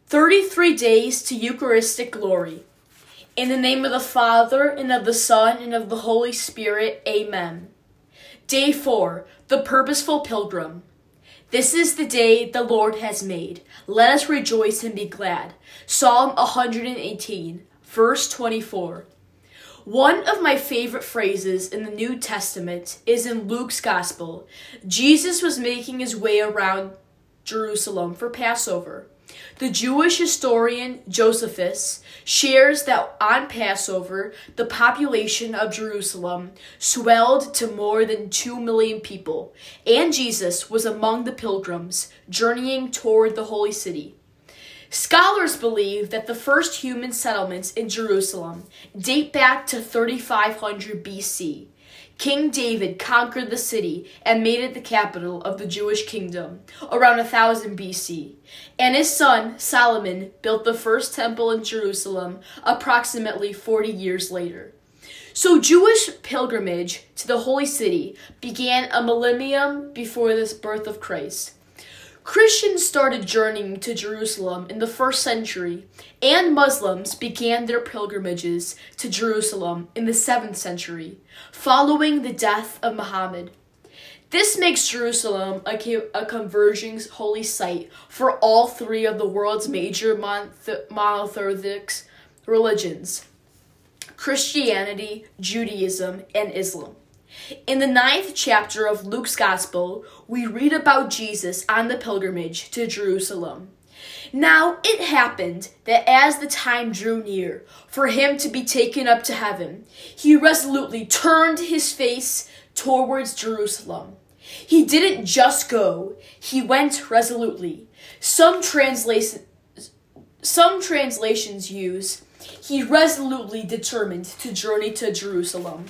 33 days to Eucharistic glory. In the name of the Father, and of the Son, and of the Holy Spirit, amen. Day 4, the Purposeful Pilgrim. This is the day the Lord has made. Let us rejoice and be glad. Psalm 118, verse 24. One of my favorite phrases in the New Testament is in Luke's Gospel. Jesus was making his way around Jerusalem for Passover. The Jewish historian Josephus shares that on Passover, the population of Jerusalem swelled to more than 2 million people, and Jesus was among the pilgrims journeying toward the holy city. Scholars believe that the first human settlements in Jerusalem date back to 3500 BC. King David conquered the city and made it the capital of the Jewish kingdom around 1000 BC, and his son Solomon built the first temple in Jerusalem approximately 40 years later. So Jewish pilgrimage to the holy city began a millennium before the birth of Christ. Christians started journeying to Jerusalem in the 1st century, and Muslims began their pilgrimages to Jerusalem in the 7th century, following the death of Muhammad. This makes Jerusalem a converging holy site for all three of the world's major monotheistic religions: Christianity, Judaism, and Islam. In the 9th chapter of Luke's Gospel, we read about Jesus on the pilgrimage to Jerusalem. Now it happened that as the time drew near for him to be taken up to heaven, he resolutely turned his face towards Jerusalem. He didn't just go, he went resolutely. Some translations use, he resolutely determined to journey to Jerusalem.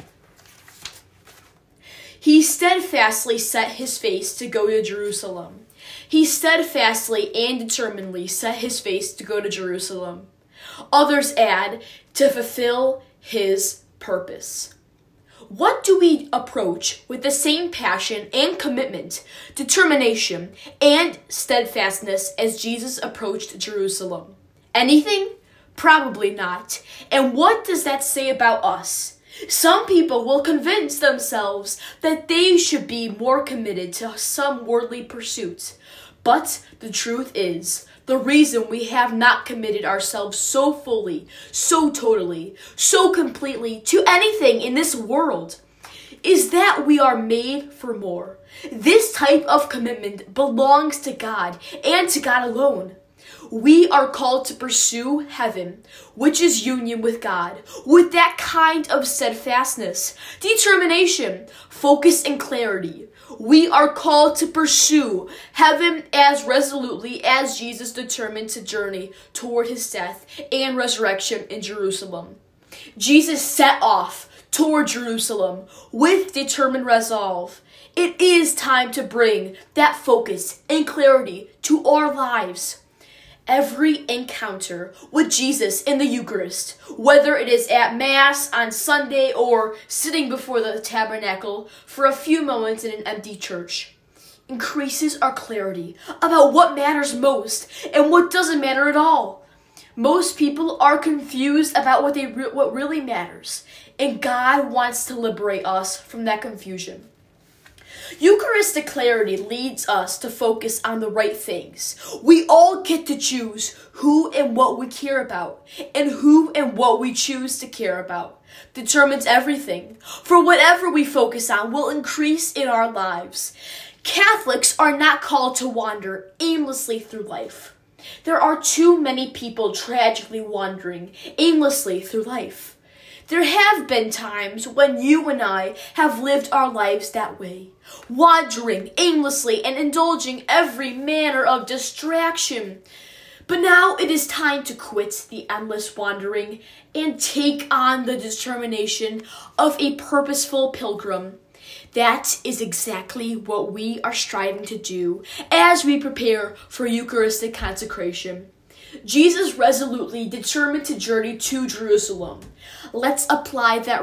He steadfastly set his face to go to Jerusalem. He steadfastly and determinedly set his face to go to Jerusalem. Others add, to fulfill his purpose. What do we approach with the same passion and commitment, determination, and steadfastness as Jesus approached Jerusalem? Anything? Probably not. And what does that say about us? Some people will convince themselves that they should be more committed to some worldly pursuits. But the truth is, the reason we have not committed ourselves so fully, so totally, so completely to anything in this world is that we are made for more. This type of commitment belongs to God and to God alone. We are called to pursue heaven, which is union with God, with that kind of steadfastness, determination, focus, and clarity. We are called to pursue heaven as resolutely as Jesus determined to journey toward his death and resurrection in Jerusalem. Jesus set off toward Jerusalem with determined resolve. It is time to bring that focus and clarity to our lives. Every encounter with Jesus in the Eucharist, whether it is at Mass on Sunday or sitting before the tabernacle for a few moments in an empty church, increases our clarity about what matters most and what doesn't matter at all. Most people are confused about what really matters, and God wants to liberate us from that confusion. Eucharistic clarity leads us to focus on the right things. We all get to choose who and what we care about, and who and what we choose to care about determines everything. For whatever we focus on will increase in our lives. Catholics are not called to wander aimlessly through life. There are too many people tragically wandering aimlessly through life. There have been times when you and I have lived our lives that way, wandering aimlessly and indulging every manner of distraction. But now it is time to quit the endless wandering and take on the determination of a purposeful pilgrim. That is exactly what we are striving to do as we prepare for Eucharistic consecration. Jesus resolutely determined to journey to Jerusalem. Let's apply that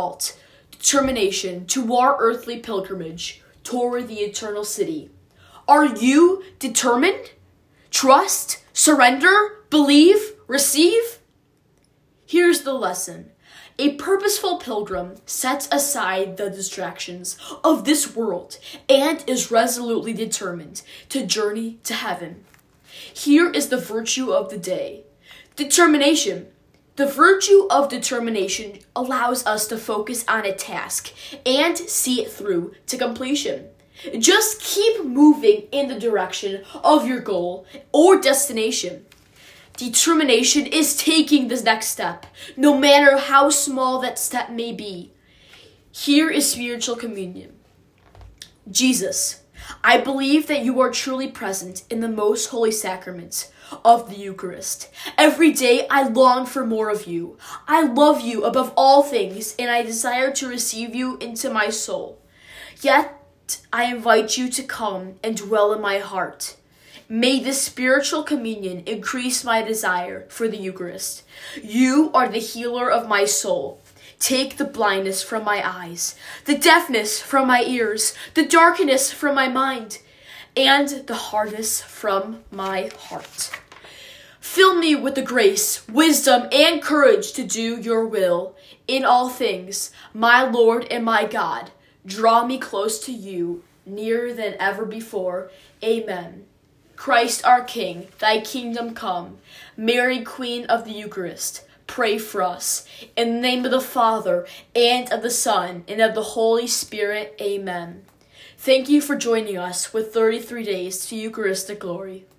determination to our earthly pilgrimage toward the eternal city. Are you determined? Trust, surrender, believe, receive? Here's the lesson. A purposeful pilgrim sets aside the distractions of this world and is resolutely determined to journey to heaven. Here is the virtue of the day. Determination. The virtue of determination allows us to focus on a task and see it through to completion. Just keep moving in the direction of your goal or destination. Determination is taking the next step, no matter how small that step may be. Here is spiritual communion. Jesus, I believe that you are truly present in the most holy sacrament of the Eucharist. Every day I long for more of you. I love you above all things, and I desire to receive you into my soul. Yet I invite you to come and dwell in my heart. May this spiritual communion increase my desire for the Eucharist. You are the healer of my soul. Take the blindness from my eyes, the deafness from my ears, the darkness from my mind, and the hardness from my heart. Fill me with the grace, wisdom, and courage to do your will in all things, my Lord and my God. Draw me close to you, nearer than ever before. Amen. Christ our King, thy kingdom come. Mary, Queen of the Eucharist, pray for us. In the name of the Father, and of the Son, and of the Holy Spirit. Amen. Thank you for joining us with 33 Days to Eucharistic Glory.